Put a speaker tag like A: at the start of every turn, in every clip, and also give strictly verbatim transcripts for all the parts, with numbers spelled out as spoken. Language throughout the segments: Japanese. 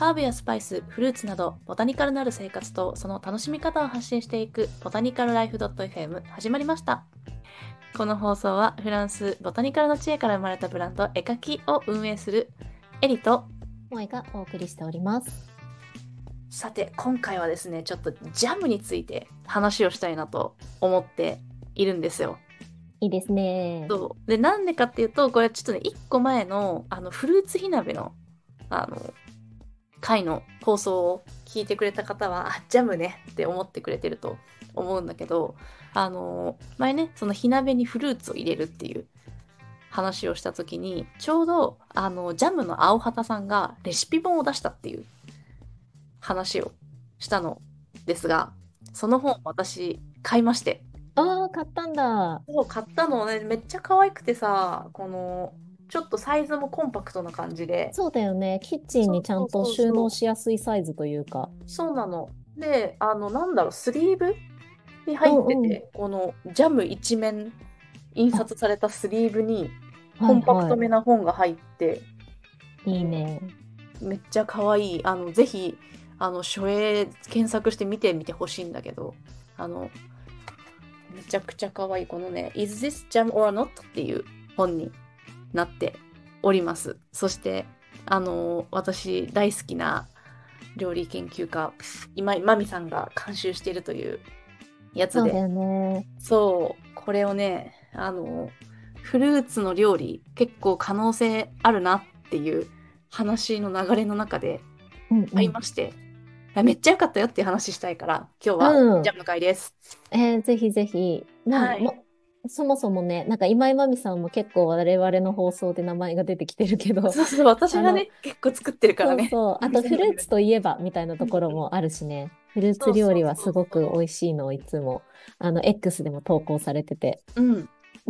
A: ハーブやスパイス、フルーツなどボタニカルなる生活とその楽しみ方を発信していくボタニカルライフ .fm 始まりました。この放送はフランスボタニカルの知恵から生まれたブランド絵描きを運営するエリと
B: 萌えがお送りしております。
A: さて今回はですねちょっとジャムについて話をしたいなと思っているんですよ。
B: いいですね。
A: そうでなんでかっていうとこれちょっとねいっこまえのあのフルーツ火鍋のあの回の放送を聞いてくれた方はあジャムねって思ってくれてると思うんだけど、あの前ねその火鍋にフルーツを入れるっていう話をした時にちょうどあのジャムの青畑さんがレシピ本を出したっていう話をしたのですが、その本私買いまして。
B: ああ、買ったんだ。
A: そう買ったのね、めっちゃ可愛くてさ、このちょっとサイズもコンパクトな感じで。
B: そうだよね。キッチン
A: そう
B: にちゃんと
A: そうそうそ
B: 収納しやすいサイズというか。
A: う。そうなの。で、あの、なんだろう、スリーブに
B: う
A: 入って
B: んうん。
A: て、このジャム一面印
B: あ、
A: 刷されたスリーブにコンパクト
B: はいは
A: めな本が入って、
B: い。いいね。
A: めっちゃ可愛い。あの、ぜひ、あの、書影検索して見てみてほしいんだけど、あの、めちゃくちゃ可愛い。このね、Is this jam or not? っていう本になっております。そして、あの、私大好きな料理研究家、今井真美さんが監修しているというやつで、
B: そうだよね。
A: そう、これをね、あの、フルーツの料理、結構可能性あるなっていう話の流れの中で
B: うんうん。
A: 買いまして、めっちゃ良かったよっていう話したいから、今日は
B: うん。
A: ジャムの会です。
B: えーぜひぜひ。まあ、
A: はい。
B: も、そもそもね、なんか今井真美さんも結構我々の放送で名前が出てきてるけど、
A: そうそう、私がね、
B: あの、
A: 結構作ってるからね。
B: そうそう。あとフルーツといえばみたいなところもあるしね。フルーツ
A: そうそう
B: 料理はすごく
A: そうそ
B: 美味しいのをいつも、あの、X でも投稿されてて。
A: う。うん、
B: うん。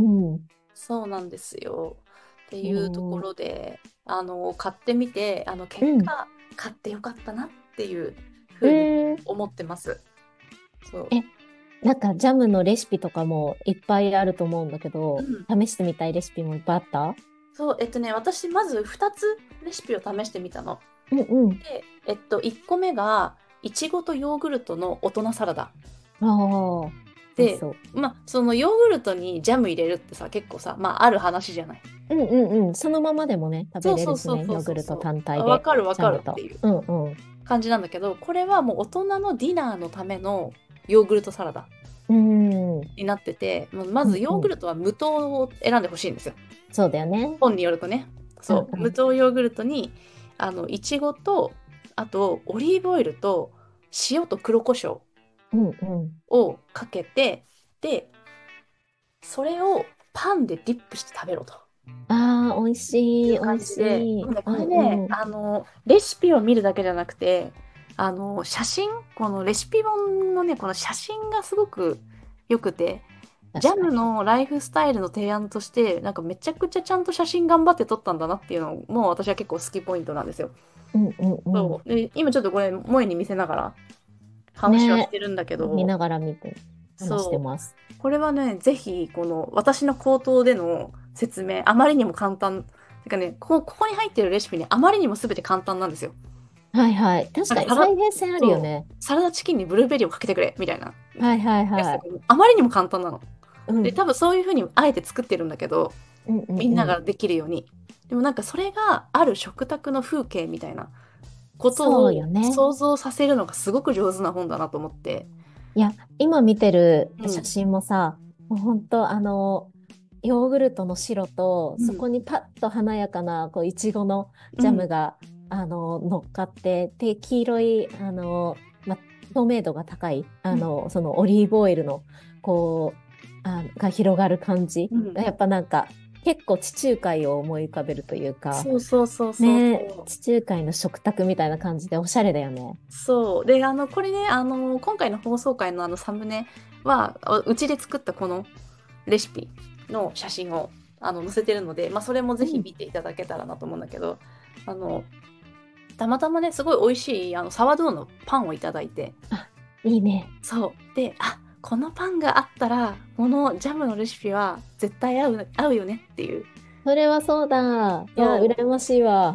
A: そうなんですよ。って
B: う
A: いうとこ
B: ん。
A: ろで、あの、買ってみて、あの、
B: うん。
A: 結果、買ってよかったなっていうふ
B: う
A: うに
B: ーん。
A: 思ってます。そう。
B: え、なんかジャムのレシピとかもいっぱいあると思うんだけど、
A: うん。
B: 試してみたいレシピもいっぱいあった？
A: そう、えっとね、私、まずふたつレシピを試してみたの。
B: うんうん。
A: で、えっと、いっこめが、いちごとヨーグルトの大人サラダ。
B: ああ、美味し
A: で、
B: そう。
A: まあ、そのヨーグルトにジャム入れるってさ、結構さ、まあ、ある話じゃない。
B: うんうんうん。そのままでもね、食べ
A: そう
B: れるしね。
A: そうそうそう
B: ヨーグルト
A: そうそう。あ、わ
B: 単体で、
A: かるわかる
B: ジャムと。
A: っていう
B: うんうん。
A: 感じなんだけど、これはもう大人のディナーのためのヨーグルトサラダ
B: うーん。うん
A: になってて、もうまずヨー
B: うん。
A: グルトは無糖を選んでほしいんですよ。
B: そうだよね。
A: 本によるとね。そう。無
B: うんうん。
A: 糖ヨーグルトに、あの、いちごと、あと、オリーブオイルと、塩と黒胡椒
B: うんうん。
A: をかけて、で、それをパンでディップして食べろと
B: ああ、美味しい、
A: いう
B: 美味
A: 感じで、
B: しい。
A: もうね、
B: う
A: これね、
B: んうん。
A: あの、レシピを見るだけじゃなくて、あの、写真、このレシピ本のね、この写真がすごく良くて、ジャム
B: 確かに。
A: のライフスタイルの提案として、なんかめちゃくちゃちゃんと写真頑張って撮ったんだなっていうのも私は結構好きポイントなんですよ。
B: うんうんうん。
A: そう。で、今ちょっとこれ、萌えに見せながら話はし
B: ね、
A: てるんだけど、
B: 見ながら見て、話して
A: そう。
B: ます。
A: これはね、ぜひ、この私の口頭での説明、あまりにも簡単。てかね、こここに入ってるレシピね、あまりにも全て簡単なんですよ。
B: はいはい。確かに
A: なんかサラ、
B: 再現性あるよ
A: そう、
B: ね。
A: サラダチキンにブルーベリーをかけてくれ、みたいな
B: はいはいはい。
A: やつとかもあまりにも簡単なの。で、
B: うん。
A: 多分そういうふうにあえて作ってるんだけど、
B: うんうんうん。
A: みんなができるように。でもなんかそれがある食卓の風景みたいなこと
B: そうよ
A: を
B: ね。
A: 想像させるのがすごく上手な本だなと思って。
B: いや、今見てる写
A: うん。
B: 真もさ、もう本当あの、ヨーグルトの白と、
A: うん。
B: そこにパッと華やかな、こう、いちごの
A: うん。
B: ジャムが、あの、乗っかって、で、黄色い、あの、ま、透明度が高い、
A: うん。
B: あの、そのオリーブオイルの、こう、あ、が広がる感じ。
A: うん。
B: やっぱなんか、結構地中海を思い浮かべるというか、
A: そうそうそうそう
B: ね、
A: そう。
B: 地中海の食卓みたいな感じでおしゃれだよね。
A: そう。で、あの、これね、あの、今回の放送回のあのサムネは、あうちで作ったこのレシピの写真をあの載せてるので、まあ、それもぜひ
B: うん。
A: 見ていただけたらなと思うんだけど、あの、たまたまね、すごい美味しいあのサワドーのパンをいただいて、
B: あ、いいね。
A: そう。で、あ、このパンがあったら、このジャムのレシピは絶対合う、合うよねっていう。
B: それはそうだ。いや、
A: そう。
B: 羨ましいわ。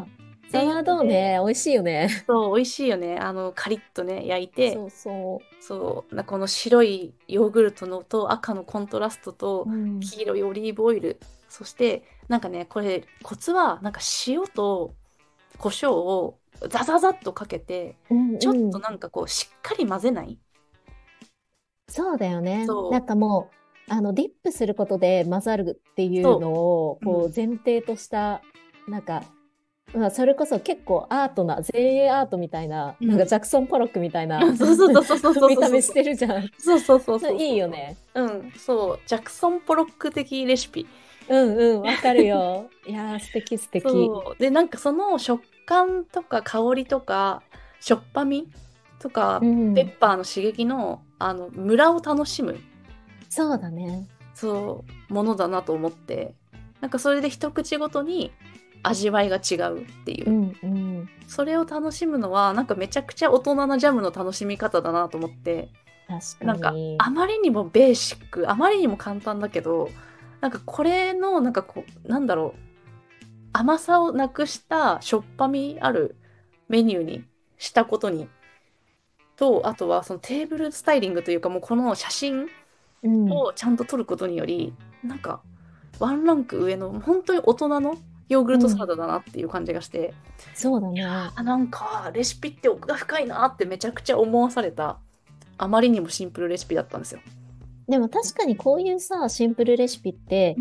A: ていう
B: サワードー
A: ので、
B: ね、美味しいよね。
A: そう、美味しいよね。あの、カリッとね、焼いて、
B: そうそ
A: そう、なこの白いヨーグルトのと赤のコントラストと
B: う。うん。
A: 黄色いオリーブオイル。そして、なんかね、これ、コツは、なんか塩と胡椒をザザザッとかけて、
B: うん
A: ちょっ
B: うん。
A: となんかこう、しっかり混ぜない。
B: そうだよね。なん
A: そ
B: かもう、あの、ディップすることで混ざるって
A: う、
B: いう
A: そ
B: のを、
A: う。うん。
B: こう、前提とした、なんか、まあ、それこそ結構アートな、前衛アートみたいな、なんか
A: うん。
B: ジャクソン・ポロックみたいな
A: そうそうそうそうそう
B: 見た目し
A: そうそう。
B: てるじゃん。
A: そうそうそうそう
B: いい
A: そうそう。
B: よね。
A: うん、そう。ジャクソン・ポロック的レシピ。
B: うんうん、わかるよ。いやー、素敵素敵。
A: そう。で、なんかその食感とか香りとか、しょっぱみとか、ペ
B: うん。
A: ッパーの刺激の、あの、ムラを楽しむ、
B: そうだね。
A: そう、ものだなと思って、なんかそれで一口ごとに味わいが違うっていう。
B: うんうん。
A: それを楽しむのは、なんかめちゃくちゃ大人なジャムの楽しみ方だなと思って、
B: 確か
A: なんか
B: に。
A: あまりにもベーシック、あまりにも簡単だけど、なんかこれの、なんかこう、なんだろう、甘さをなくしたしょっぱみあるメニューにしたことに、と、あとはそのテーブルスタイリングというか、もうこの写真
B: うん。
A: をちゃんと撮ることにより、なんかワンランク上の本当に大人のヨーグルトサラ
B: うん。
A: ダだなっていう感じがして、
B: そうだね。
A: あ、なんかレシピって奥が深いなってめちゃくちゃ思わされた、あまりにもシンプルレシピだったんですよ。
B: でも確かにこういうさ、シンプルレシピって、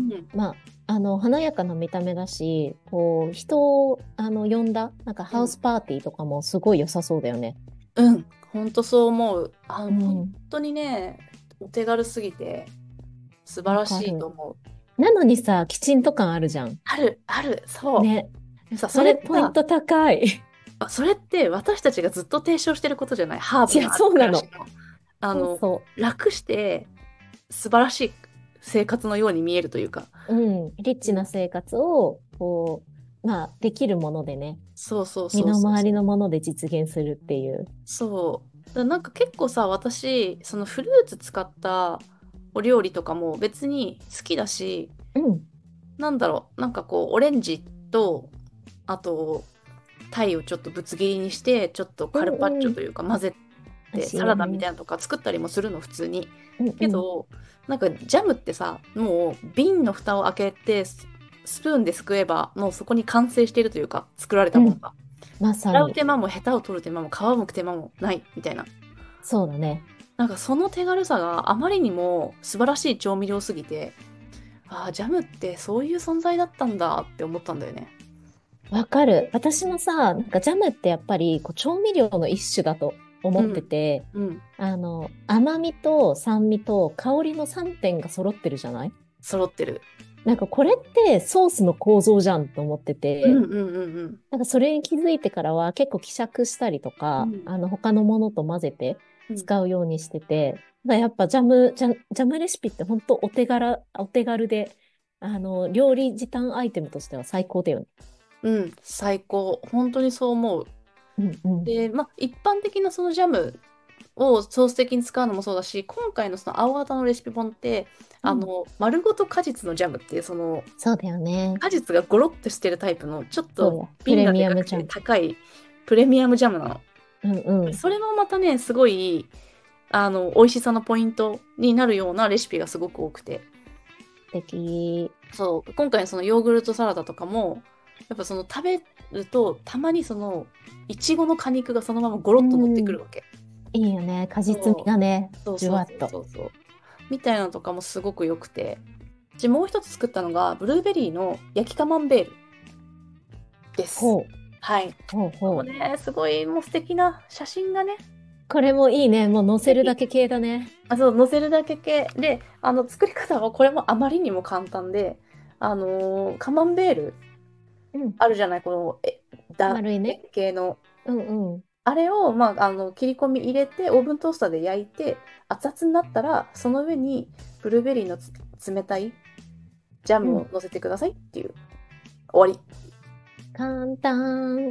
A: うん。
B: まあ、あの、華やかな見た目だし、こう、人を、あの、呼んだ、なんか
A: うん。
B: ハウスパーティーとかもすごい良さそうだよね。
A: うん。本当そう思う。あの、本
B: うん。
A: 当にね、お手軽すぎて素晴らし
B: わかる。
A: いと思う。
B: なのにさ、きちんと感あるじゃん。
A: ある、ある、そう。
B: ね。
A: でもさ、そ
B: それ
A: れってさ、
B: ポイント高い。
A: あそれって私たちがずっと提唱してることじしハー
B: いや、
A: ブのある
B: そうなの。
A: 暮らしの。あの、
B: そうそ
A: 楽して素晴らしい生活のように見えるというか。
B: う。うん。リッチな
A: うん。
B: 生活を、こう、まあ、できるものでね、
A: そうそう
B: 身の
A: そうそうそう。
B: 回りのもので実現するっていう。
A: そう。だからなんか結構さ、私、そのフルーツ使ったお料理とかも別に好きだし、
B: うん。
A: なんだろう、なんかこう、オレンジと、あと、タイをちょっとぶつ切りにして、ちょっと
B: う
A: カルパッ
B: んうん。
A: チョというか混ぜ
B: 美味
A: て、サラダみ
B: しいよね。
A: たいなのとか作ったりもするの、普通に。
B: うんうん。
A: けど、なんかジャムってさ、もう瓶の蓋を開けて、ススプーンですくえば、もうそこに完成しているというか、作られた
B: うん。
A: ものが。
B: まさに。
A: 洗う手間もヘタを取る手間も皮むく手間もないみたいな。
B: そうだね。
A: なんかその手軽さがあまりにも素晴らしい調味料すぎて、ああ、ジャムってそういう存在だったんだって思ったんだよね。
B: わかる。私もさ、なんかジャムってやっぱりこう調味料の一種だと思って
A: うん。
B: て、
A: うん。
B: あの、甘みと酸味と香りのさんてんが揃ってるじゃない。
A: 揃ってる。
B: なんかこれってソースの構造じゃんと思ってて、
A: うんうんうんうん。
B: なんかそれに気づいてからは結構希釈したりとか、
A: うん。
B: あの他のものと混ぜて
A: うん。
B: 使うようにしてて、だからやっぱジャム、ジャ、ジャムレシピって本当お手軽、お手軽で、あの、料理時短アイテムとしては最高だよね。
A: うん、最高。本当にそう思う。
B: うんうん。
A: で、まあ、一般的なそのジャムをソース的に使うのもそうだし、今回のその青旗のレシピ本って、
B: うん。
A: あの、丸ごと果実のジャムっていう、その、
B: そうだよね。
A: 果実がゴロッとしてるタイプの、ちょっと
B: そうや。プ
A: 瓶
B: レ
A: がでかくて
B: ミアムジャム。
A: 高いプレミアムジャムなの。
B: うんうん。
A: それもまたね、すごい、あの、美味しさのポイントになるようなレシピがすごく多くて。
B: 素敵。
A: そう、今回のそのヨーグルトサラダとかも、やっぱその食べると、たまにその、いちごの果肉がそのままゴロ
B: う
A: ッと乗ってく
B: ん。
A: るわけ。
B: いいよね。果実味
A: そ
B: がね、
A: う、そうそうそう
B: じゅわっと。
A: そうそう。みたいなのとかもすごく良くて。で、もう一つ作ったのが、ブルーベリーの焼きカマンベールです。
B: ほう。
A: はい。
B: ほうほう。
A: もうね、すごいもう素敵な写真がね、
B: これもいいね。もう乗せるだ
A: 素敵。
B: け系だね。
A: あ、そう、乗せるだけ系で、あの、作り方はこれもあまりにも簡単で、あのーカマンベール
B: うん。
A: あるじゃない、この、え、だ、
B: 丸いね。
A: 円形の。
B: うんうん。
A: あれを、まあ、あの、切り込み入れて、オーブントースターで焼いて、熱々になったら、その上にブルーベリーのつ冷たいジャ
B: うん。
A: ムを乗せてくださいっていう。終わり。
B: 簡単。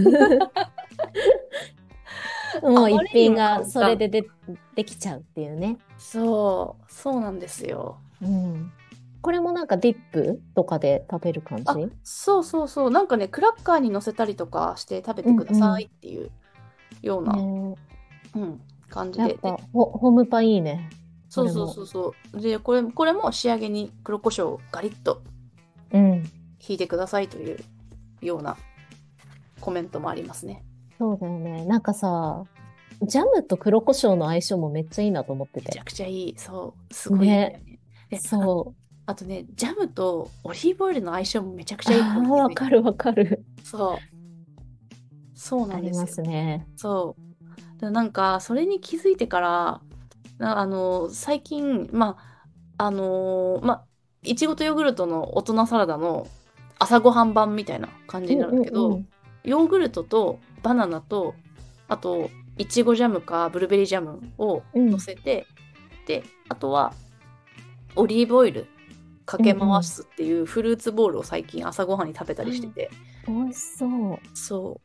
B: も
A: あ
B: う一
A: まりにも
B: 品が
A: 簡単。
B: それでで、できちゃうっていうね。
A: そう、そうなんですよ。
B: うん。 これもなんかディップとかで食べる感
A: あ、
B: じ？
A: そうそうそう。なんかね、クラッカーに乗せたりとかして食べ
B: う
A: てくださ
B: んう
A: いっていうよう
B: ん。
A: な、
B: ね
A: うん、感じ
B: え、やっ
A: で。で、
B: ぱホ、ホームパンいいね。こ
A: そうそう
B: れも。
A: そうそう。で、これ、これも仕上げに黒胡椒をガリッと
B: うん。
A: ひいてくださいというようなコメントもありますね。
B: そうだよね。なんかさ、ジャムと黒胡椒の相性もめっちゃいいなと思ってて。
A: めちゃくちゃいい。そう。すごいいいんだ
B: ね。
A: よね。で、あ、
B: そう。
A: あとね、ジャムとオリーブオイルの相性もめちゃくちゃいいこと
B: ああ、
A: に気づいた。
B: わかるわかる。
A: そう。そうな
B: ありま
A: んですよ。
B: すね。
A: そう。でなんか、それに気づいてから、なあの、最近、まあ、あのーまあ、いちごとヨーグルトの大人サラダの朝ごはん版みたいな感じにな
B: うん
A: るんだけど、
B: うんうん。
A: ヨーグルトとバナナと、あと、いちごジャムかブルーベリージャムを乗
B: うん
A: せて、で、あとはオリーブオイルか
B: うん
A: け回
B: うん。
A: すっていうフルーツボールを最近朝ごはんに食べた
B: あ、
A: りしてて、
B: 美味しそう。
A: そう。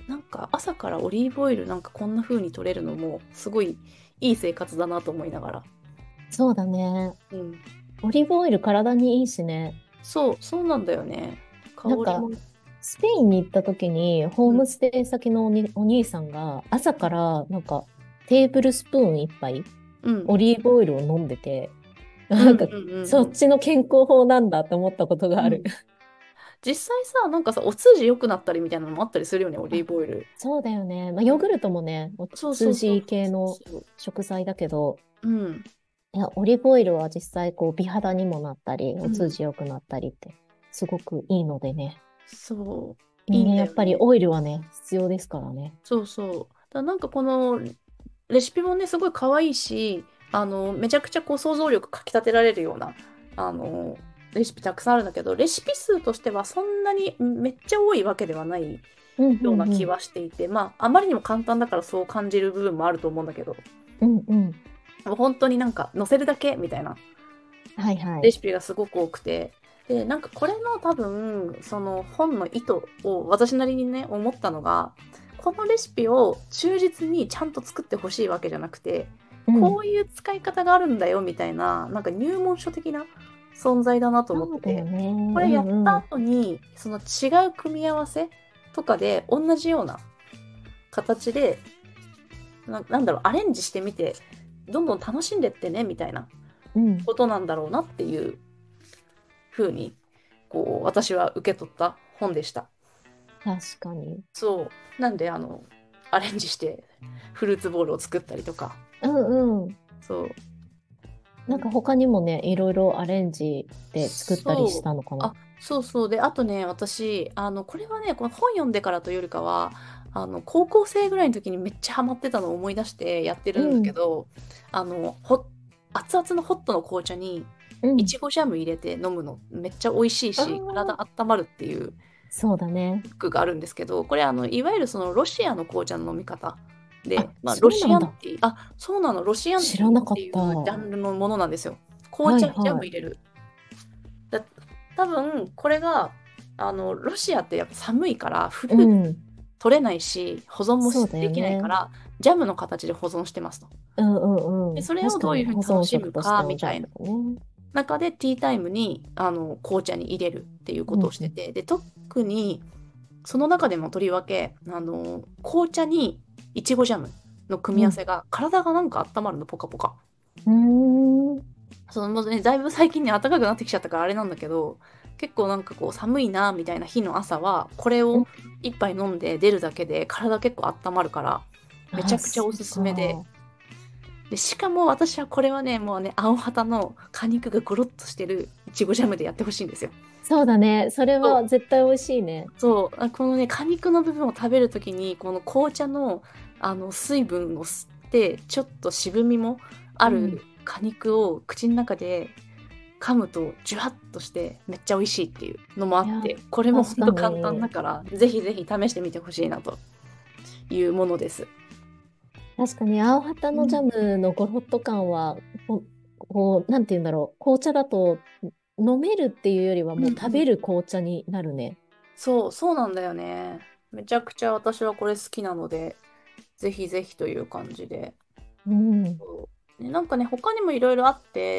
A: なんか朝からオリーブオイルなんかこんな風に取れるのもすごいいい生活だなと思いながら。
B: そうだね。
A: うん。
B: オリーブオイル体にいいしね。
A: そう、そうなんだよね。香
B: なんか、
A: りも。
B: スペインに行った時に、ホー
A: うん。
B: ムステイ先のおに、お兄さんが、朝から、なんか、テーブルスプーン一杯、
A: うん。
B: オリーブオイルを飲んでて、
A: うん。
B: なんか、
A: うん。うん。うん。
B: そっちの健康法なんだって思ったことがある。
A: うん実際さ、なんかさ、お通じ良くなったりみたいなのもあったりするよね、オリー
B: あ、
A: ブオイル。
B: そうだよね。まあ、ヨーグ
A: うん。
B: ルトもね、お
A: そうそうそう
B: 通じ系の
A: そう。
B: 食材だけど、
A: うん。
B: いや、オリーブオイルは実際、こう、美肌にもなったり、お通
A: うん。
B: じ良くなったりって、すごくいいのでね。
A: そう。いいん
B: 人間やっぱり
A: だよね。
B: オイルはね、必要ですからね。
A: そうそう。だからなんかこのレシピもね、すごい可愛いし、あの、めちゃくちゃこう想像力かき立てられるような、あの、レシピたくさんあるんだけど、レシピ数としてはそんなにめっちゃ多いわけではない
B: うんうんうん。
A: ような気はしていて、まあ、あまりにも簡単だからそう感じる部分もあると思うんだけど、
B: うんうん。
A: もう本当になんか載せるだけみたいな
B: はいはい。
A: レシピがすごく多くて、で、なんかこれの多分、その本の意図を私なりにね、思ったのが、このレシピを忠実にちゃんと作ってほしいわけじゃなくて、
B: うん。
A: こういう使い方があるんだよみたいな、なんか入門書的な存在だなと思っ
B: そうだよ
A: てて、
B: ね。
A: こ
B: う
A: れやった
B: んうん。
A: 後に、その違う組み合わせとかで同じような形で、な、なんだろう、アレンジしてみて、どんどん楽しんでってね、みたいな
B: うん。
A: ことなんだろうなっていう風に、こう、私は受け取った本でした。
B: 確かに。
A: そう。なんで、あの、アレンジしてフルーツボールを作ったりとか、
B: うんうん。
A: そう。
B: なんか他にもね、いろいろアレンジで作ったりし
A: そう。
B: たのかな。
A: あ、そうそう。で、あとね、私、あの、これはね、この本読んでからというよりかは、あの、高校生ぐらいの時にめっちゃハマってたのを思い出してやって
B: う
A: るんだけ
B: ん。
A: ど、あの、ほ、熱々のホットの紅茶に、
B: うん。
A: いちごジャム入れて飲むのめっちゃ美味しい
B: あ
A: し、体
B: あ、
A: 温まるっていう
B: そうだね。
A: クがあるんですけど、これあの、いわゆるそのロシアの紅茶の飲み方で、
B: あ、
A: まあ、ロシ
B: そうなんだ。
A: アンティー、あ、そうなの、ロシアンティーっ
B: 知らなかった。
A: ていうジャ
B: は
A: ンルのものなんですよ。紅茶にジャ
B: いはい。
A: ム入れる。だ、多分これが、あの、ロシアってやっぱ寒いからフルーツ
B: うん。
A: 取れないし、保存も
B: そうだ
A: で
B: よね。
A: きないから、ジャムの形で保存してますと。
B: うんうんう
A: で、
B: ん。
A: それを
B: 確かに
A: どういうふうに楽
B: 保存
A: しむか
B: 食としての
A: みたいな
B: ジャムだね。
A: 中でティータイムにあの紅茶に入れるっていうこと
B: うんうん。
A: をしてて、で、特にその中でもとりわけ、あの、紅茶にいちごジャムの組み合わ
B: うん。
A: せが、体がなんか温まるの、ポカポカ。
B: うーん。
A: その、ね、だいぶ最近ね、暖かくなってきちゃったからあれなんだけど、結構なんかこう寒いな、みたいな日の朝は、これを
B: うん。
A: 一杯飲んで出るだけで体結構温まるから、めち
B: あ、
A: ゃくちゃお
B: そう
A: すすめで、
B: か。
A: で、しかも私はこれはね、もうね、青旗の果肉がゴロッとしてるいちごジャムでやってほしいんですよ。
B: そうだね。それ
A: そう
B: は絶対美味しいね。
A: そう、あこのね、果肉の部分を食べるときに、この紅茶の、あの水分を吸って、ちょっと渋みもあ
B: うん。
A: る果肉を口の中で噛むと、ジュワッとしてめっちゃ美味しいっていうのもあ
B: いや、
A: って、これもほ
B: 確か
A: んと簡単だ
B: に。
A: から、ぜひぜひ試してみてほしいなというものです。
B: 確かに、青旗のジャ
A: うん。
B: ムのゴロッと感は、ここう、なんて言うんだろう。紅茶だと飲めるっていうよりは
A: うんう
B: もう食べ
A: ん。
B: る紅茶になるね。
A: そう、そうなんだよね。めちゃくちゃ私はこれ好きなので、ぜひぜひという感じで。
B: うん。
A: そうね、なんかね、他にもいろいろあって、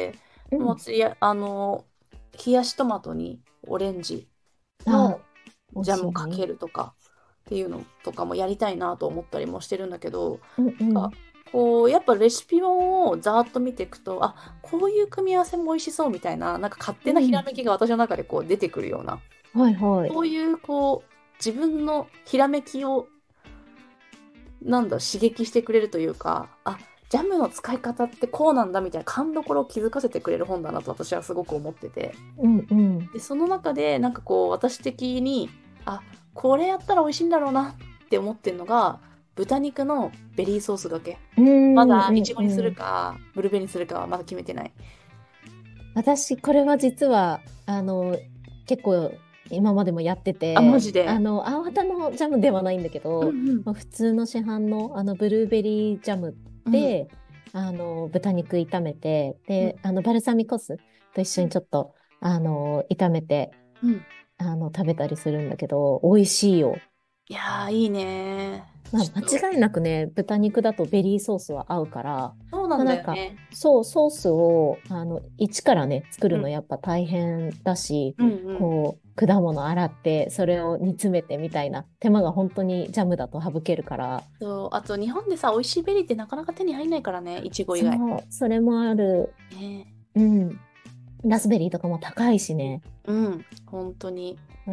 A: もう
B: うん。
A: 私や、あの、冷やしトマトにオレンジ
B: ああ、
A: の
B: 美味
A: ジャムをかけ
B: しいよね。
A: るとかっていうのとかもやりたいなと思ったりもしてるんだけど、
B: うんう
A: なんか
B: ん。
A: こう、やっぱレシピ本をざーっと見ていくと、あ、こういう組み合わせも美味しそうみたいな、なんか勝手なひら
B: うん。
A: めきが私の中でこう出てくるような、
B: はいはい。
A: そういうこう、自分のひらめきをなんだ、刺激してくれるというか、あ、ジャムの使い方ってこうなんだみたいな勘どころを気づかせてくれる本だなと私はすごく思ってて。
B: うんうん。
A: で、その中で、なんかこう、私的に、あ、これやったら美味しいんだろうなって思ってるのが、豚肉のベリーソースがけ。
B: うんう
A: まだ、い
B: んう
A: ちごにする
B: ん。
A: か、ブルーベリーにするかはまだ決めてない。
B: 私、これは実は、あの、結構今までもやって
A: あ、マ
B: て、
A: ジで。
B: あの、青旗のジャムではないんだけど、
A: うんうん。
B: まあ、普通の市販のあのブルーベリージャム
A: うん。
B: で、あの、豚肉炒めて、
A: うん。
B: で、あの、バルサミコ酢と一緒にちょっと、あの、炒めて、
A: うん。
B: あの、食べたりするんだけど、美味しいよ。
A: いやー、いいねー。
B: まあ、
A: ちょっと、
B: 間違いなくね、豚肉だとベリーソースは合うから、まあ、
A: そうなんだ
B: なんか、
A: よね。
B: そう、ソースを、あの、一からね、作るの
A: うん。
B: やっぱ大変だし、
A: うんうん。
B: こう、果物洗って、それを煮詰めてみたいな手間が本当にジャムだと省けるから、
A: そう、あと日本でさ、美味しいベリーってなかなか手に入んないからね、いちご以
B: そ
A: 外。
B: う、それもある。
A: ね
B: うん。ラズベリーとかも高いしね。
A: え。うん、本当に。
B: うん。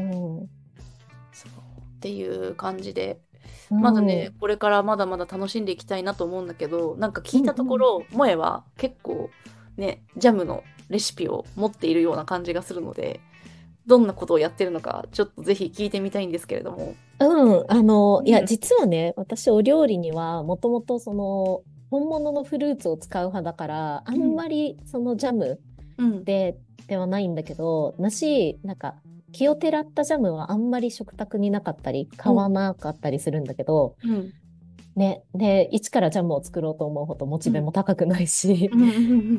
A: そうっていう感じで、
B: うん。う
A: まだね、
B: ん
A: これからまだまだ楽しんでいきたいなと思うんだけど、なんか聞いたとこ
B: うん。
A: ろ、萌えは結構ね、ジャムのレシピを持っているような感じがするので、どんなことをやってるのか、ちょっとぜひ聞いてみたいんですけれども。
B: うん、あの、いや、
A: うん、
B: 実はね、私、お料理には、もともと、その、本物のフルーツを使う派だから、あん
A: うん、
B: まり、その、ジャム
A: うん、
B: で、ではないんだけど、梨、なんか、気をてらったジャムはあんまり食卓になかったり、買わ
A: うん、
B: なかったりするんだけど、
A: うん、
B: ね、で、一からジャムを作ろうと思うほどモチベ
A: うん、
B: も高くないし、
A: うん、うん、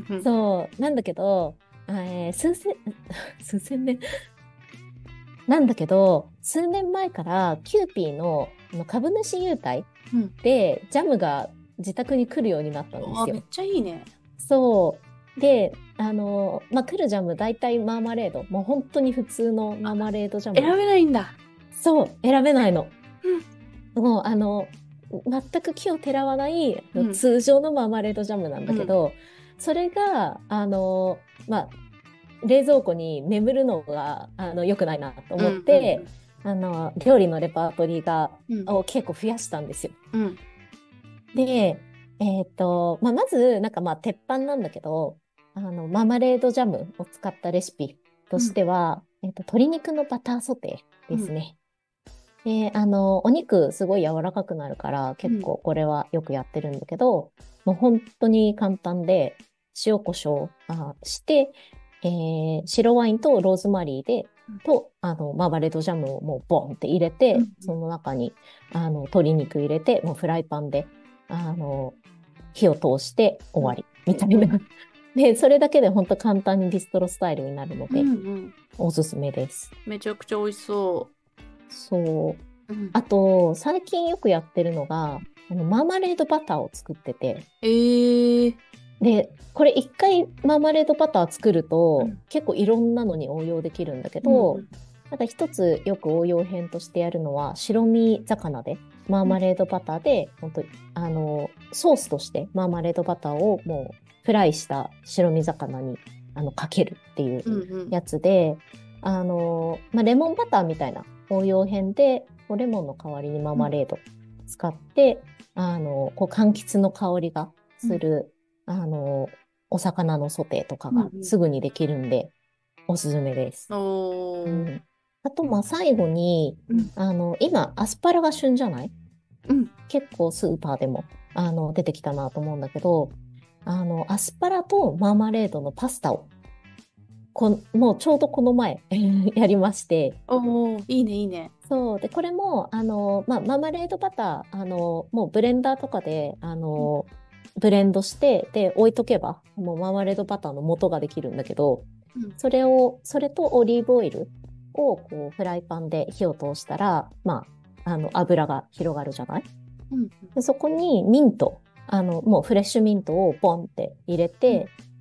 A: うん、
B: そう、なんだけど、えー数千、数千年なんだけど、数年前からキューピーのあの株主優待
A: うん。
B: でジャムが自宅に来るようになったんで
A: あ、
B: すよ。
A: めっちゃいいね。
B: そう。で、あの、まあ、来るジャム大体マーマレード。もう本当に普通のマ
A: あ、
B: ーマレードジャム。
A: 選べないんだ。
B: そう、選べないの。
A: うん、
B: もう、あの、全く木をてらわないあの
A: うん、
B: 通常のマーマレードジャムなん
A: うん、
B: だけど、それが、あの、まあ、冷蔵庫に眠るのがあの良くないなと
A: うん、
B: 思っ
A: うん、
B: て、あの、料理のレパートリーが、
A: うん、
B: を結構増やしたんですよ。
A: うん、
B: で、えっと、まあ、まず、なんかまあ、鉄板なんだけど、あの、マーマレードジャムを使ったレシピと
A: うん、
B: しては、えっと、鶏肉のバターソテー
A: うん、
B: ですね。で、あの、お肉すごい柔らかくなるから、
A: うん、
B: 結構これはよくやってるんだけど、もう本当に簡単で、塩コショウあして、えー白ワインとローズマリーで、と、あの、マーマレードジャムをもうボンって入れて、
A: うん、
B: その中に、あの、鶏肉入れて、もうフライパンで、あの、火を通して終
A: うん、
B: わり、みたいな。で、それだけで本当簡単にビストロスタイルになるので、
A: うん、うん。
B: おすすめです。
A: めちゃくちゃ美味しそ
B: そう。
A: う。うん。
B: あと、最近よくやってるのが、あのマーマレードバターを作ってて、
A: えー。
B: で、これ一回マーマレードバター作ると、
A: うん、
B: 結構いろんなのに応用できるんだけ
A: うん、う
B: ど、
A: ん、
B: ただ一つよく応用編としてやるのは、白身魚で、マー
A: うん、
B: マレードバターで、本当あの、ソースとしてマーマレードバターをもうフライした白身魚にあのかけるっていう
A: うん、うん、
B: やつで、あの、まあ、レモンバターみたいな応用編で、こうレモンの代わりにマー
A: うん、
B: マレード使って、あの、こう柑橘の香りが
A: うん、
B: する、あの、お魚のソテーとか
A: うん、
B: が
A: うん。
B: すぐにできるんで、おすすめです。う
A: おー。
B: ん。あと、まあ、最後に、
A: うん、
B: あの、今、アスパラが旬じゃない？
A: うん。
B: 結構スーパーでも、あの、出てきたなと思うんだけど、あの、アスパラとマーマレードのパスタを、こん、もうちょうどこの前やりまして、
A: おー、いいね、いいね。
B: そう。で、これも、あの、まあ、マーマレードバター、あの、もうブレンダーとかで、あ
A: うん、
B: の、ブレンドして、で、置いとけば、もうマーマレードバターの素ができるんだけど、
A: うん、
B: それを、それとオリーブオイルを、こう、フライパンで火を通したら、まあ、あの、油が広がるじゃない？
A: うん、
B: で、そこにミント、あの、もうフレッシュミントをポンって入れ
A: うん、
B: て、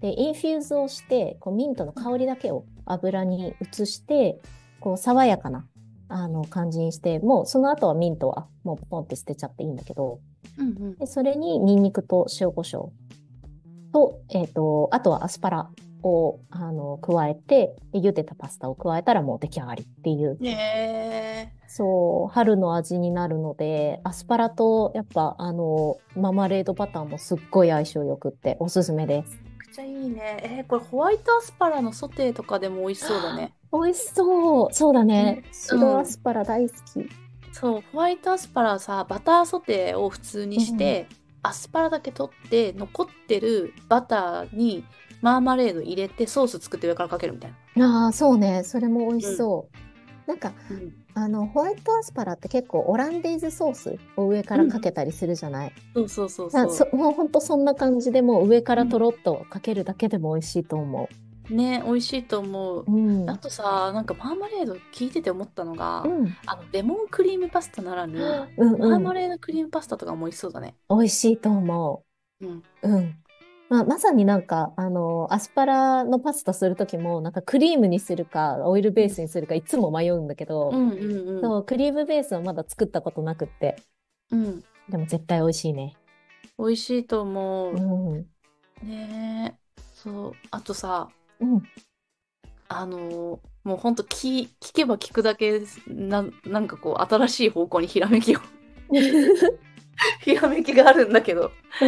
B: で、インフューズをして、こうミントの香りだけを油に移して、こう爽やかな、あの、感じにして、もうその後はミントはもうポンって捨てちゃっていいんだけど、
A: うんうん。
B: で、それにニンニクと塩コショウと、えっと、あとはアスパラを、あの、加えて、で茹でたパスタを加えたらもう出来上がりっていう、
A: ね
B: そう、春の味になるので、アスパラと、やっぱ、あの、ママレードバターもすっごい相性よくって、おすすめです。
A: え、めちゃくちゃいいね。えーこれホワイトアスパラのソテーとかでも美味しそうだね。
B: 美味しそう。そうだね。
A: ね、う
B: 白ア
A: ん。
B: スパラ大好き。
A: そう、ホワイトアスパラさ、バターソテーを普通に
B: うん。
A: して、アスパラだけ取って、残ってるバターにマーマレード入れて、ソース作って上からかけるみたいな。
B: ああ、そうね。それも美味し
A: うん。
B: そう。なんか、
A: うん。
B: あの、ホワイトアスパラって結構オランデーズソースを上からか
A: うん。
B: けたりするじゃない。
A: そうそうそう
B: なそ、
A: そ
B: もうほんとそんな感じでもう上か
A: う。うん。
B: らとろっとかけるだけでも美味しいと思
A: ね、美味しいと思う。
B: う。うん。
A: あとさ、なんかマーマレード聞いてて思ったのが、
B: うん。
A: あの、レモンクリームパスタならぬ、
B: うんうん。
A: マーマレードクリームパスタとかも美味しそうだね。
B: 美味しいと思
A: うん。
B: う。うん。まあ、まさになんか、あの、アスパラのパスタするときも、なんかクリームにするか、オイルベースにするか、いつも迷うんだけど、
A: うんうんうん。
B: そう、クリームベースはまだ作ったことなくって。
A: うん。
B: でも絶対美味しいね。
A: 美味しいと思
B: う
A: う。
B: ん。
A: ねえ。そう。あとさ、
B: うん。
A: あのーもうほんと聞、聞けば聞くだけな、なんかこう、新しい方向にひらめきをひらめきがあるんだけど、
B: うん。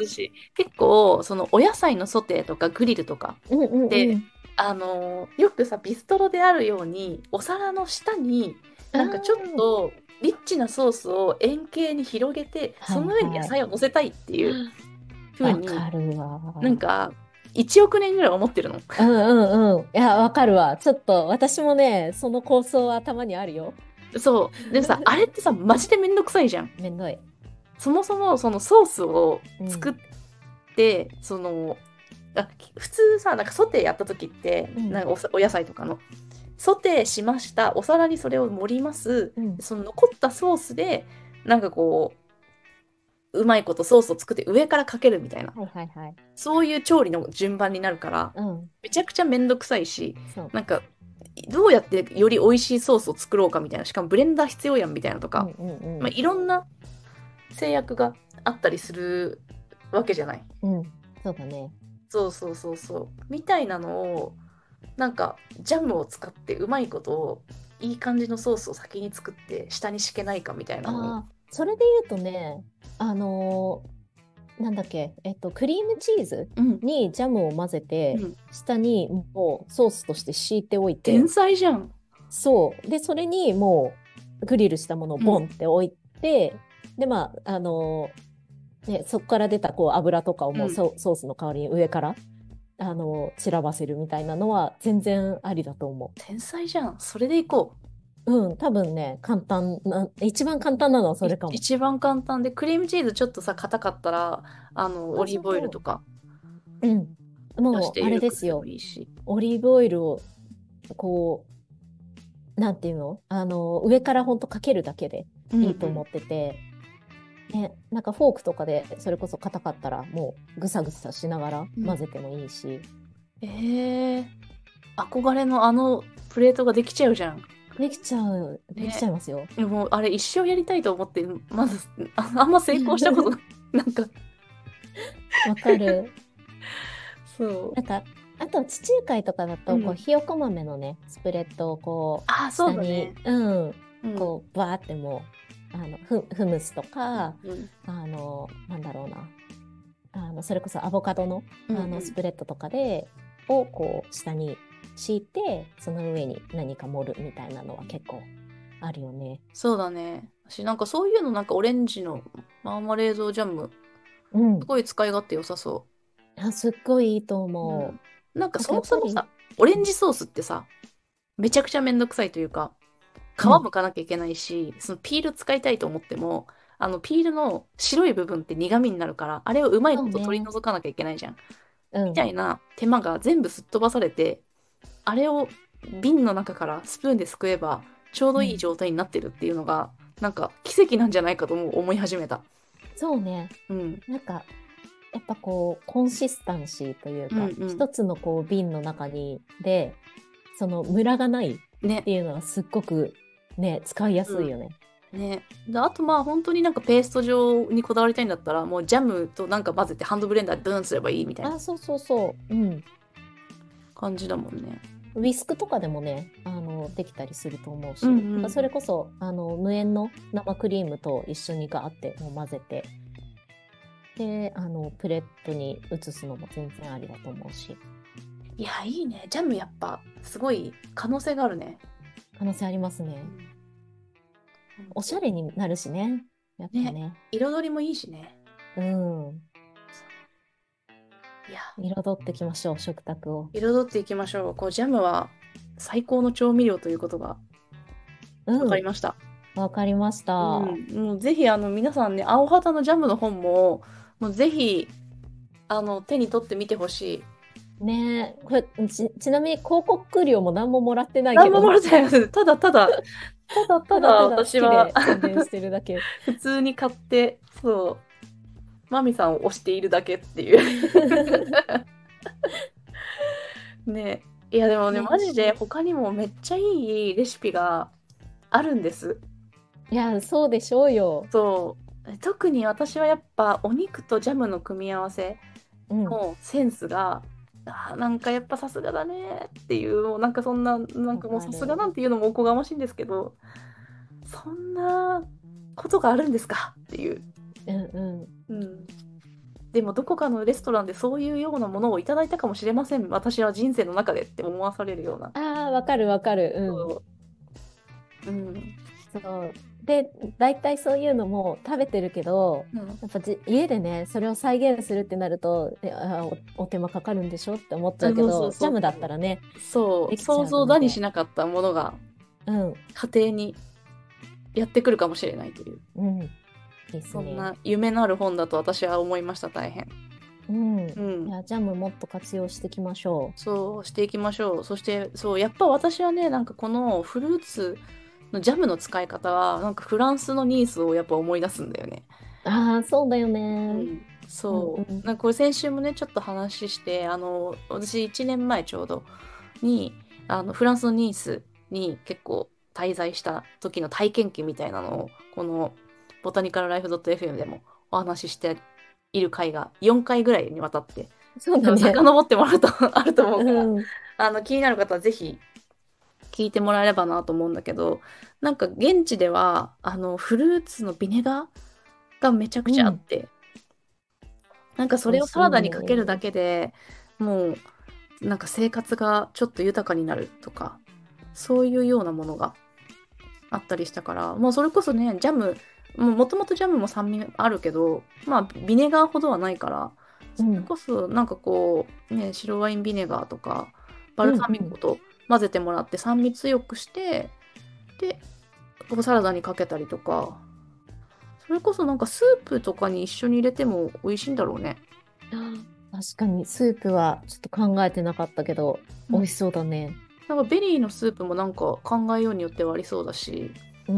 A: 私、結構、そのお野菜のソテーとかグリルとか
B: うんうんう
A: で、
B: ん。
A: あのーよくさ、ビストロであるように、お皿の下に、
B: あ
A: なんかちょっ
B: あ、
A: と、リッチなソースを円形に広げて、
B: は
A: その上に野
B: いはい。
A: 菜を乗せたいっていう風に、
B: わかるわ。
A: なんか、いちおく年ぐらい思ってるの。
B: うんうんうん。いや、わかるわ。ちょっと、私もね、その構想は頭にあるよ。
A: そう。でもさ、あれってさ、マジでめんどくさいじゃん。
B: めんどい。
A: そもそもそのソースを
B: うん。
A: 作って、その、あ、普通さ、なんかソテーやった時って、
B: うん。
A: なんかおさ、お野菜とかの、ソテーしました、お皿にそれを盛ります、
B: うん。
A: その残ったソースで、なんかこう、うまいことソースを作って上からかけるみたいな、
B: はいはいはい。
A: そういう調理の順番になるから、
B: うん。
A: めちゃくちゃめんどくさいし、
B: そう。
A: なんか、どうやってより美味しいソースを作ろうかみたいな、しかもブレンダー必要やんみたいなとか、
B: うんうんう
A: まあ、
B: ん。
A: いろんな制約があったりするわけじゃない。
B: うん。そうだね。
A: そうそうそうそう。みたいなのを、なんか、ジャムを使ってうまいことを、いい感じのソースを先に作って、下に敷けないかみたいなのを。
B: ああ、それで言うとね、あのーなんだっけ、えっと、クリームチーズ
A: うん。
B: にジャムを混ぜて、
A: うん。
B: 下にもうソースとして敷いておい
A: 天
B: て、
A: 才じゃん。
B: そう。で、それにもうグリルしたものをボン
A: うん。
B: って置いて、で、まあ、あのーね、そこから出たこう油とかを
A: うん。
B: もうソ、ソースの代わりに上から、あのー散らばせるみたいなのは全然ありだと思
A: 天才じゃん。それでいこう。
B: う。うん、多分ね、簡単な、一番簡単なのはそ
A: い
B: れかも。
A: 一番簡単で、クリームチーズちょっとさ、硬かったら、あの、オ
B: そう
A: リーブオイル
B: そうそ
A: とか
B: う。うん。
A: 出し
B: もう、あれ
A: て緩くすれば
B: ですよ。
A: いいし。
B: オリーブオイルを、こう、なんていうのあの、上からほんとかけるだけで
A: うんうん。
B: いいと思ってて、ね、なんかフォークとかでそれこそ硬かったらもうぐさぐさしながら
A: うん。
B: 混ぜてもいいし、
A: えー、憧れのあのプレートができちゃうじゃん。
B: できちゃう、できちゃ
A: ね。
B: いますよ。
A: でも、あれ一生やりたいと思って、まず、あ、あんま成功したことない。なんか、
B: わかる。
A: そう。
B: なんか、あと地中海とかだと、こう、
A: うん。
B: ひよこ豆のね、スプレッドをこう、
A: ああ、そう
B: 下に、
A: だね。
B: うん、
A: うん。
B: こう、バーってもう、あの、フ、フムスとか、
A: うん。
B: あの、なんだろうな、あの、それこそアボカドの、あの、ス
A: うんうん。
B: プレッドとかで、をこう、下に敷いて、その上に何か盛るみたいなのは結構あるよね。
A: そうだね。私なんかそういうのなんかオレンジのマーマレードジャム、
B: うん。
A: すごい使い勝手良さそ
B: あ、すっごいいいと
A: う。う
B: 思う。
A: ん。なんか
B: なんか
A: そ
B: やっぱり、
A: もそもさ、オレンジソースってさ、めちゃくちゃめんどくさいというか、皮
B: うん。
A: むかなきゃいけないし、そのピール使いたいと思っても、あのピールの白い部分って苦味になるから、あれをうまいこと取り
B: そうね。
A: 除かなきゃいけないじゃん。みた
B: うん。
A: いな手間が全部すっ飛ばされて、あれを瓶の中からスプーンですくえば、ちょうどいい
B: うん。
A: 状態になってるっていうのが、なんか奇跡なんじゃないかとも思い始めた。
B: そうね。
A: うん。
B: なんか、 やっぱこう、コンシスタンシーというか、
A: うんうん
B: 一つのこう瓶の中に、で、そのムラがないっ
A: ね。
B: ていうのはすっごくね、使いやす
A: うん
B: いよね。
A: ね。で、あとまあ本当になんかペースト状にこだわりたいんだったら、もうジャムとなんか混ぜてハンドブレンダーでブーンすればいいみたいな
B: あ、そうそうそう。うん。
A: 感じだもんね。
B: ウィスクとかでもね、あの、できたりすると思うし、
A: うんうん
B: なんかそれこそ、あの、無塩の生クリームと一緒にガーってもう混ぜて、で、あの、プレートに移すのも全然ありだと思うし、
A: いや、いいね。ジャムやっぱすごい可能性があるね。
B: 可能性ありますね。おしゃれになるしね。やっぱ
A: ね。
B: ね。
A: 彩りもいいしね。
B: うん。
A: いや、
B: 彩ってきましょう、食卓を。
A: 彩っていきましょう。こうジャムは最高の調味料ということが分
B: うん。
A: かりました。
B: わかりまし
A: う
B: た。
A: ん、もうぜひあの皆さんね、青旗のジャムの本も、もうぜひあの手に取ってみてほしい。
B: ねえ、これ、ち、ちなみに広告料も何ももらってない
A: 何もも
B: けど、
A: らってないです。ただただ、ただただ
B: ただただ好
A: 私は
B: きで宣伝してるだけ。
A: 普通に買って、そう、マミさんを推しているだけっていうね。いやでもね、
B: ね、
A: マジで他にもめっちゃいいレシピがあるんです。
B: いや、そうでしょうよ。
A: そう。特に私はやっぱお肉とジャムの組み合わせ
B: うん。
A: のセンスが、あーなんかやっぱさすがだねっていう、もうなんかそんな、なんかもう
B: わかる。
A: さすがなんていうのもおこがましいんですけど、そんなことがあるんですかっていう。
B: うんう
A: うん。でもどこかのレストランでそういうようなものをいただいたかもしれません。私は人生の中でって思わされるような。
B: ん。ああ、わかるわかる。うん。
A: そう。うん。
B: そう。で、大体そういうのも食べてるけど、
A: うん。
B: やっぱじ家でね、それを再現するってなると、えあーお、お手間かかるんでしょって思っちゃ
A: あ、そうそう
B: うけど、ジ
A: そう
B: ャムだっ
A: そう。
B: たらね、
A: そう、
B: できち
A: 想像だにし
B: ゃうので、
A: なかったものが
B: うん、
A: 家庭にやってくるかもしれないという、
B: うん、です
A: そん
B: ね。
A: な夢のある本だと私は思いました、大変。
B: うん。
A: うん。
B: いや、ジャムもっと活用していきましょ
A: そうしていきましょう。そして、そう、やっぱ私はね、なんかこのフルーツのジャムの使い方は、なんかフランスのニースをやっぱ思い出すんだよね。
B: う。ああ、そうだよね。
A: うん。
B: うんう
A: そう。
B: ん。
A: なんかこれ先週もね、ちょっと話して、あの、私いちねんまえちょうどに、あの、フランスのニースに結構滞在した時の体験記みたいなのを、このボタニカルライフ .fm でもお話ししている回がよんかいぐらいにわたって、
B: そうだね。
A: 遡ってもらうとあると思うから、
B: うん。
A: あの、気になる方はぜひ聞いてもらえればなと思うんだけど、なんか現地では、あの、フルーツのビネガーがめちゃくちゃあっ
B: うん。
A: て、なんかそ
B: 美味
A: れをサラダに
B: しいよね。
A: かけるだけでもう、なんか生活がちょっと豊かになるとか、そういうようなものがあったりしたから、もうそれこそね、ジャム、もともとジャムも酸味あるけど、まあ、ビネガーほどはないから、それ
B: うん。
A: こそなんかこう、ね、白ワインビネガーとか、バルサ
B: うんうん。
A: ミコと混ぜてもらって酸味強くして、で、こうサラダにかけたりとか、それこそなんかスープとかに一緒に入れても美味しいんだろうね。
B: あー確かに、スープはちょっと考えてなかったけど、
A: うん。
B: 美味しそうだね。
A: なんかベリーのスープもなんか考えようによってはありそうだし、
B: うん。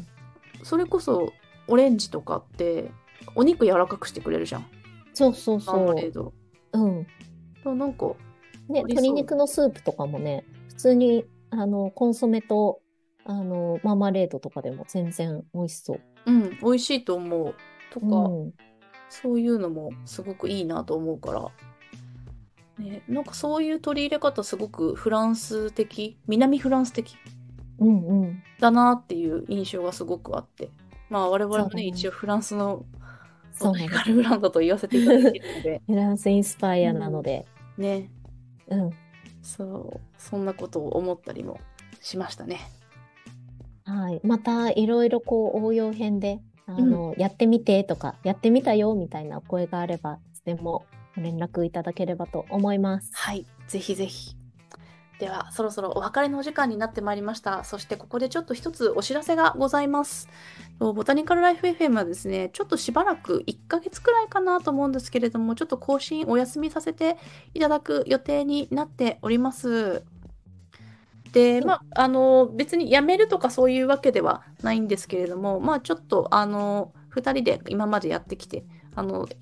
A: それこそオレンジとかってお肉柔らかくしてくれるじゃん。
B: そうそう
A: マーマレ
B: そ
A: ード。
B: う。うん。
A: なんか
B: ね、
A: ありそう。
B: 鶏肉のスープとかもね、普通に、あの、コンソメと、あの、マーマレードとかでも全然美味しそう。
A: うん、美味しいと思う。と
B: う
A: か、
B: ん。
A: そういうのもすごくいいなと思うから。ね、なんかそういう取り入れ方すごくフランス的、南フランス的
B: うんうん。
A: だなっていう印象がすごくあって。まあ我々もね、
B: そうだね。
A: 一応フランスのボタニカ
B: そうなの。
A: ルブランドと言わせていただいているので、
B: フランスインスパイアなの
A: うん、
B: で。
A: ね、
B: うん。
A: そう、そんなことを思ったりもしましたね。
B: はい。また、いろいろこう、応用編で、あ
A: うん。
B: の、やってみてとか、やってみたよみたいなお声があれば、いつでもご連絡いただければと思います。
A: はい、ぜひぜひ。では、そろそろお別れのお時間になってまいりました。そしてここでちょっと一つお知らせがございます。とボタニカルライフ エフエム はですね、ちょっとしばらくいっかげつくらいかなと思うんですけれども、ちょっと更新お休みさせていただく予定になっております。で、
B: はい。
A: まあ、あの、別に辞めるとかそういうわけではないんですけれども、まあ、ちょっと、あの、ふたりで今までやってきて、あの、い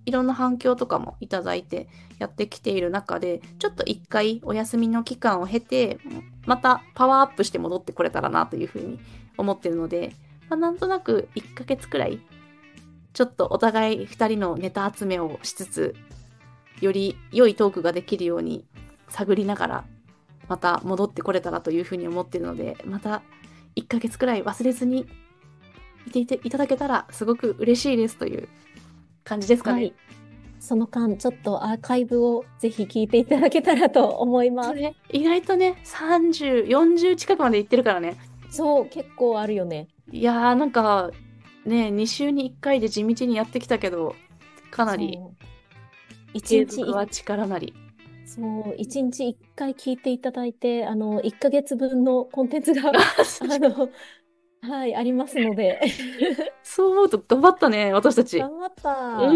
A: いろんな反響とかもいただいてやってきている中で、ちょっと一回お休みの期間を経て、またパワーアップして戻ってこれたらなというふうに思ってるので、まあ、なんとなくいっかげつくらい、ちょっとお互いふたりのネタ集めをしつつ、より良いトークができるように探りながら、また戻ってこれたらというふうに思っているので、またいっかげつくらい忘れずにいていていただけたらすごく嬉しいですという感じですかね。
B: はい。その間、ちょっとアーカイブをぜひ聞いていただけたらと思います。
A: それ、意外とね、さんじゅう、よんじゅう近くまで行ってるからね。
B: そう、結構あるよね。
A: いやー、なんか、ね、に週にいっかいで地道にやってきたけど、かなり
B: そう。一
A: 継
B: 日い、
A: 続は力なり。
B: そう、一日一回聞いていただいて、あの、いっかげつぶんのコンテンツが、あの、はい、ありますので。
A: そう思うと頑張ったね、私たち。
B: 頑張った。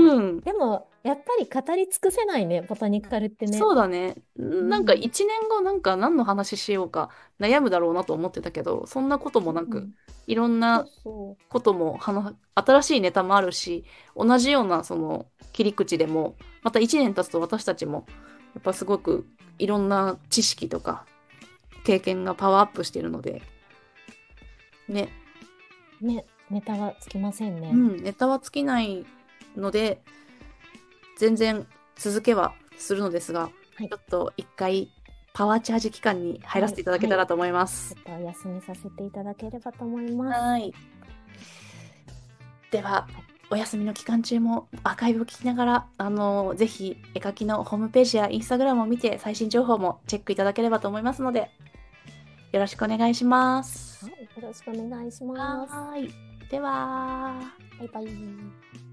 A: うん。
B: でも、やっぱり語り尽くせないね、ボタニカルってね。
A: そうだね。なんか
B: うん。
A: 一年後なんか何の話しようか悩むだろうなと思ってたけど、そんなこともなく、
B: うん。
A: いろん
B: そう
A: な
B: そ
A: ことも話、新しいネタもあるし、同じようなその切り口でも、また一年経つと私たちも、やっぱすごくいろんな知識とか経験がパワーアップしているので、ね、
B: う。ね、ネタがつきませんね。
A: うん、ネタは尽きないので、全然続けはするのですが、
B: はい。
A: ちょっと一回パワーチャージ期間に入ら
B: はい。
A: せていただけ
B: はい。
A: たらと思いま
B: ちょ
A: す。
B: っとお休みさせていただければと思います。
A: はい。では、お休みの期間中もアーカイブを聞きながら、あの、ぜひ絵描きのホームページやインスタグラムを見て最新情報もチェックいただければと思いますので、よろしくお願いしま
B: は
A: す。
B: い。よろしくお願いします。
A: はーい。では。
B: バイバイ。